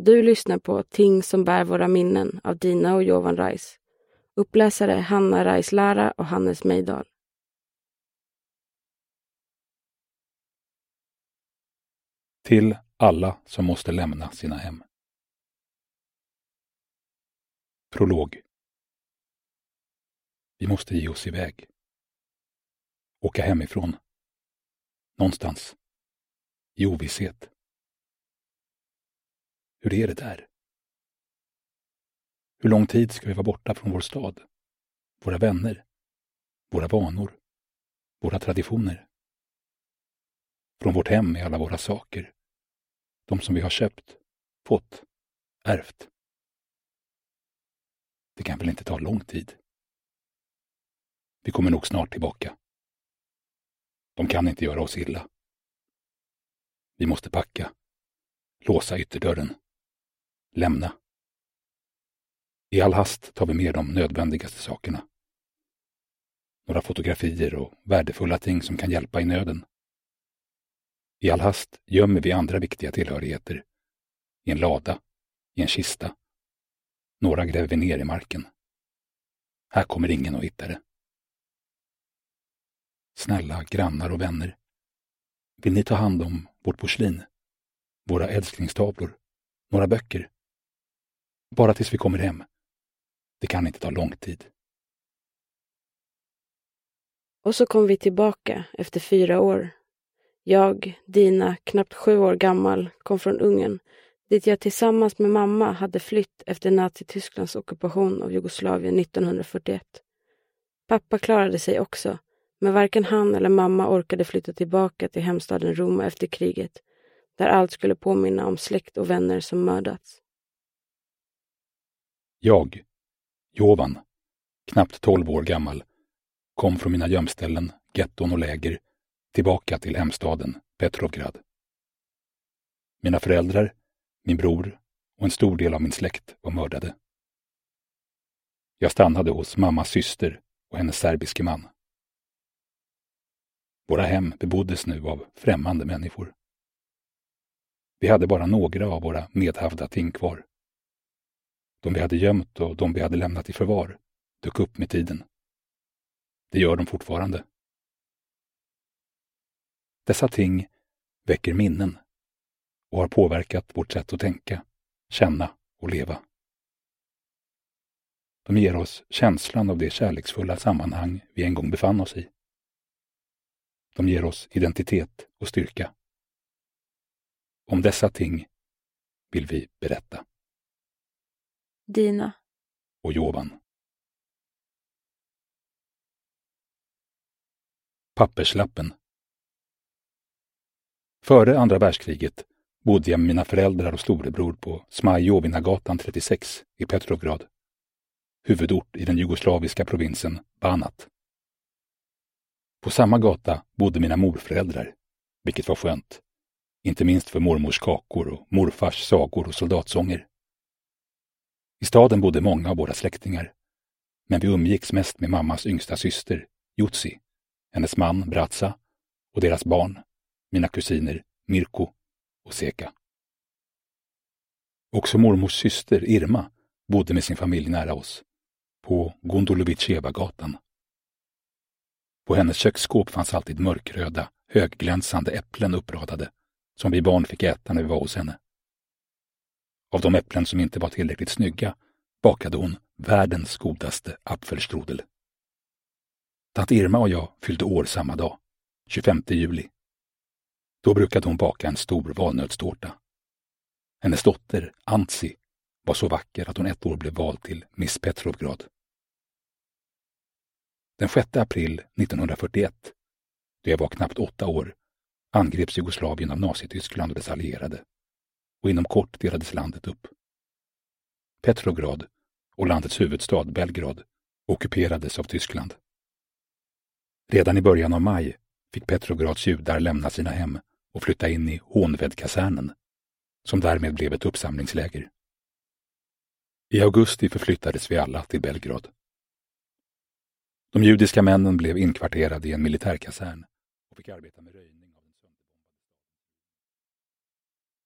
Du lyssnar på Ting som bär våra minnen av Dina och Jovan Reis. Uppläsare Hanna Reis-Lara och Hannes Mejdal. Till alla som måste lämna sina hem. Prolog. Vi måste ge oss iväg. Åka hemifrån. Någonstans. I ovisshet. Hur är det där? Hur lång tid ska vi vara borta från vår stad? Våra vänner? Våra vanor? Våra traditioner? Från vårt hem med alla våra saker. De som vi har köpt, fått, ärvt. Det kan väl inte ta lång tid? Vi kommer nog snart tillbaka. De kan inte göra oss illa. Vi måste packa. Låsa ytterdörren. Lämna. I all hast tar vi med de nödvändigaste sakerna. Några fotografier och värdefulla ting som kan hjälpa i nöden. I all hast gömmer vi andra viktiga tillhörigheter. I en lada, i en kista. Några gräver vi ner i marken. Här kommer ingen att hitta det. Snälla grannar och vänner. Vill ni ta hand om vårt porslin? Våra älsklingstavlor? Några böcker? Bara tills vi kommer hem. Det kan inte ta lång tid. Och så kom vi tillbaka efter 4 år. Jag, Dina, knappt 7 år gammal, kom från Ungern, dit jag tillsammans med mamma hade flytt efter Nazitysklands ockupation av Jugoslavien 1941. Pappa klarade sig också, men varken han eller mamma orkade flytta tillbaka till hemstaden Roma efter kriget, där allt skulle påminna om släkt och vänner som mördats. Jag, Jovan, knappt 12 år gammal, kom från mina gömställen, getton och läger tillbaka till hemstaden Petrovgrad. Mina föräldrar, min bror och en stor del av min släkt var mördade. Jag stannade hos mammas syster och hennes serbiske man. Våra hem beboddes nu av främmande människor. Vi hade bara några av våra medhavda ting kvar. De vi hade gömt och de vi hade lämnat i förvar dök upp med tiden. Det gör de fortfarande. Dessa ting väcker minnen och har påverkat vårt sätt att tänka, känna och leva. De ger oss känslan av det kärleksfulla sammanhang vi en gång befann oss i. De ger oss identitet och styrka. Om dessa ting vill vi berätta. Dina och Jovan. Papperslappen. Före andra världskriget bodde jag med mina föräldrar och storebror på Smajovina-gatan 36 i Petrovgrad, huvudort i den jugoslaviska provinsen Banat. På samma gata bodde mina morföräldrar, vilket var skönt, inte minst för mormors kakor och morfars sagor och soldatsånger. I staden bodde många av våra släktingar, men vi umgicks mest med mammas yngsta syster, Jutsi, hennes man Bratsa och deras barn, mina kusiner Mirko och Seka. Också mormors syster Irma bodde med sin familj nära oss, på Gondolovicheva-gatan. På hennes köksskåp fanns alltid mörkröda, högglänsande äpplen uppradade, som vi barn fick äta när vi var hos henne. Av de äpplen som inte var tillräckligt snygga bakade hon världens godaste apfelstrudel. Tant Irma och jag fyllde år samma dag, 25 juli. Då brukade hon baka en stor valnötstårta. Hennes dotter, Antsi, var så vacker att hon ett år blev vald till Miss Petrovgrad. Den 6 april 1941, då jag var knappt 8 år, angreps Jugoslavien av Nazityskland och dess allierade, och inom kort delades landet upp. Petrovgrad och landets huvudstad Belgrad ockuperades av Tyskland. Redan i början av maj fick Petrograds judar lämna sina hem och flytta in i Hånvedkasernen, som därmed blev ett uppsamlingsläger. I augusti förflyttades vi alla till Belgrad. De judiska männen blev inkvarterade i en militärkasern och fick arbeta med röjning.